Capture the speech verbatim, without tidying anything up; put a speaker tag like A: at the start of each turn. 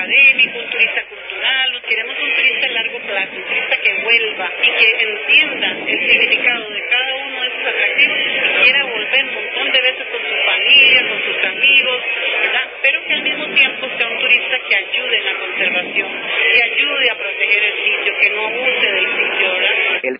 A: académico, un turista cultural, queremos un turista a largo plazo, un turista que vuelva y que entienda el significado de cada uno de esos atractivos y quiera volver un montón de veces con su familia, con sus amigos, ¿verdad? Pero que al mismo tiempo sea un turista que ayude en la conservación, que ayude a proteger el